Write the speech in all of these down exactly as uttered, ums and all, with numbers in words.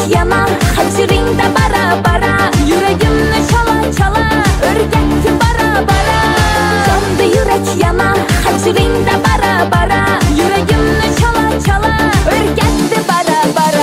yana hachiringda bara bara Yüreğimni çala çala örgetti bara bara Yandı yürek yana hachiringda bara bara Yüreğimni çala çala örgetti bara bara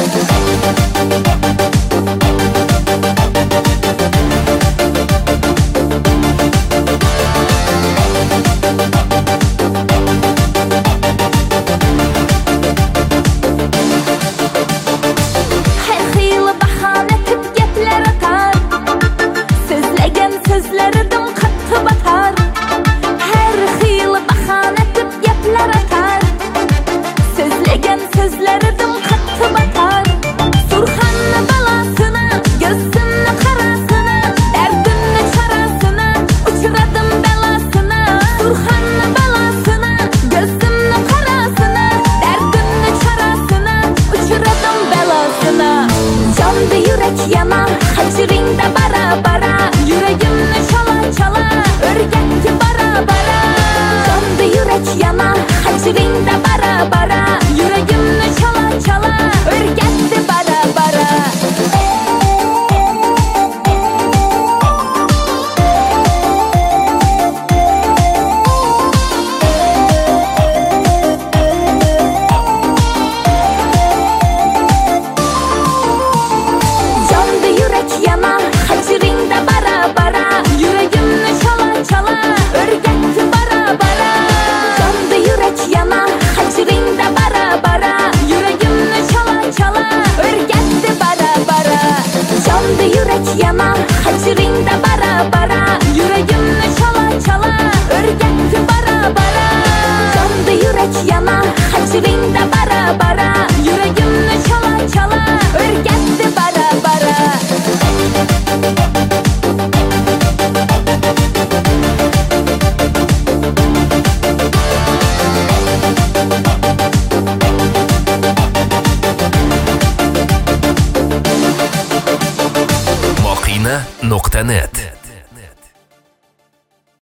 Sözleridim qatı batar Her xil bahane tip gepler atar Sözlegen sözleridim qatı batar Surxanlı balasını, gözünü qarasını Derdinni çarasını, uçuradım belasını Surxanlı balasını, gözünü qarasını Derdinni çarasını, uçuradım belasını Yandı yürek yana, hachiringda bara bara Yüreğimni çala çala örgetti bara bara Yandı yürek yana hachiringda bara bara Yüreğimni çala çala örgetti bara bara Yandı yürek yana hachiringda bara bara Yüreğimni çala çala örgetti bara bara Yandı yürek yana hachiringda bara bara Yüreğimni çala çala örgetti bara bara Yandı yürek yana hachiringda bara bara Yüreğimni çala çala örgetti bara bara Yandı yürek yana hachiringda bara bara Yüreğimni çala çala örgetti bara bara Maqina nuqta net